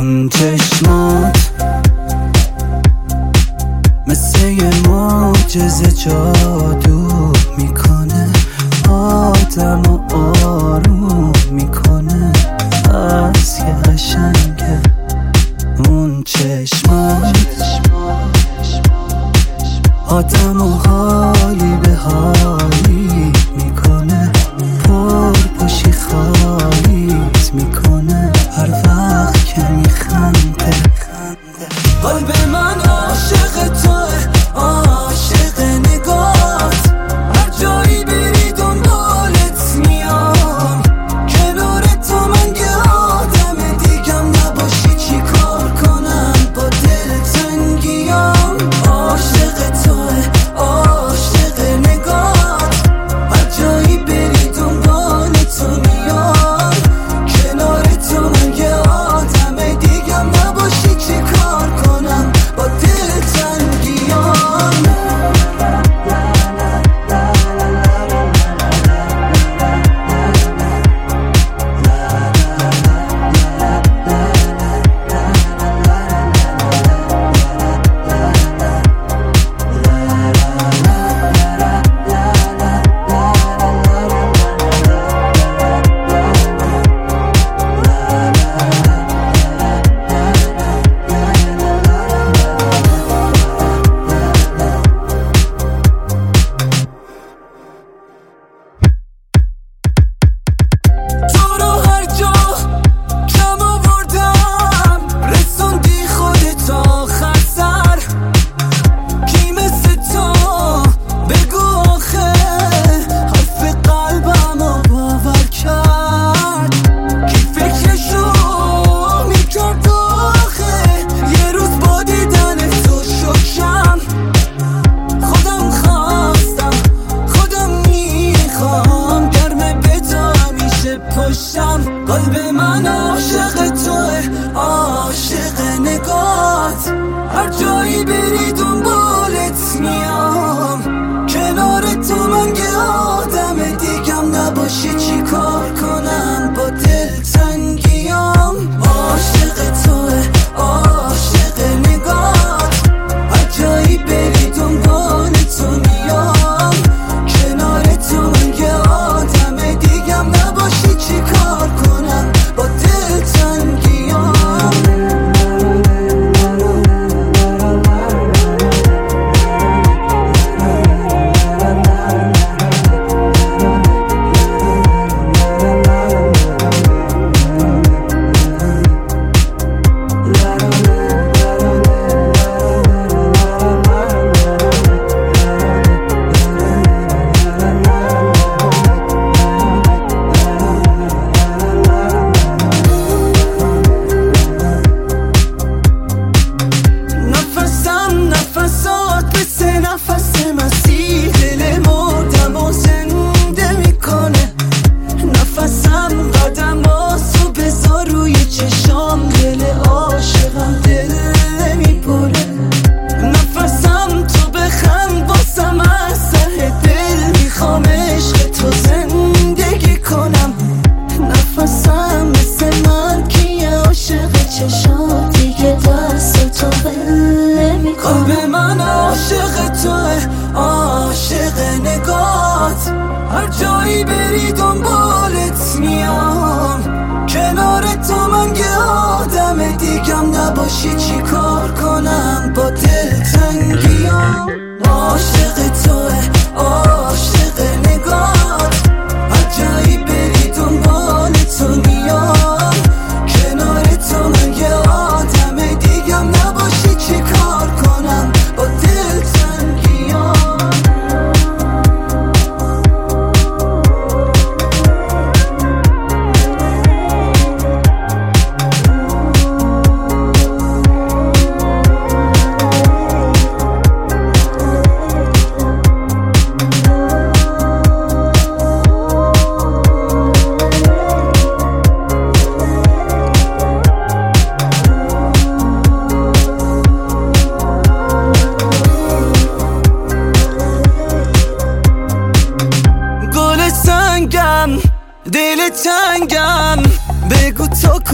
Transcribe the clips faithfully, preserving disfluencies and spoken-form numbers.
اون چشمات مثل یه معجزه جادو میکنه، آدم و آروم میکنه. از یه قشنگه اون چشمات، آدم و حالی به حالی میکنه، پر پشی خالیت میکنه هر وقت که میخنده. قلب من عاشق توه، عاشق نگات، هر جایی بری دنبالت میام. کنار تو من یه آدم دیگم نباشی چی کار کنم با دلتنگیام. عاشق توه، عاشق نگات، هر جایی بری دنبال تو میام. کنار تو من یه آدم دیگم نباشی چی کار کنم با دلتنگیام. قلب من عاشق توه، عاشق نگات، هر جایی بری دنبالت میام. کنار تو من یه آدم دیگم نباشی چی کار کنم با دلتنگیام. عاشق توه، عاشق نگات، هر جایی بری دنبال تو میام. کنار تو من یه آدم دیگم نباشی چی کار کنم با دلتنگیام. نفس مسیح دل مردم و زنده میکنه. نفسم قدماتو بذار روی چشام، دل عاشقم دل نمیپره. نفسم تو بخند باسم از سر دل، میخوام عشق تو زندگی کنم. نفسم مثل من که عاشق چشام، دیگه دست تو بل میکنم. قلب من عاشق توه، عاشق نگات، هر جایی بری دنبالت میام. کنار تو من یه آدم دیگم نباشی چی کار کنم با دلتنگیام. عاشق توه، عاشق نگات، هر جایی بری دنبال تو میام. کنار تو من یه آدم دیگم نباشی چی کار کنم با دلتنگیام.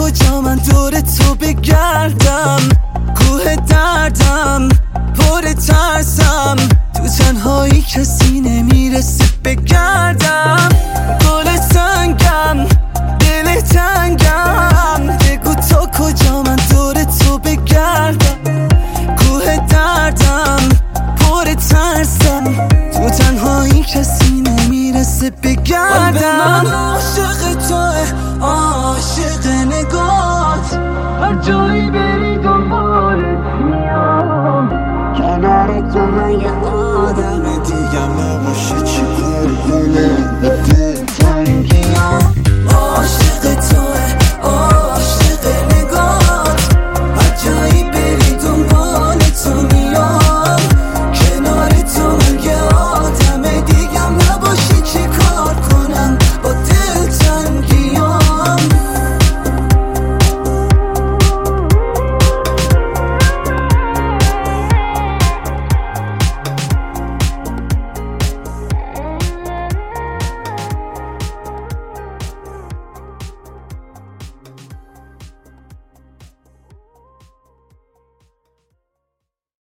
کجا من دور تو بگردم، کوه دردم پر ترسم، تو تنهایی کسی نمیرسه بگردم.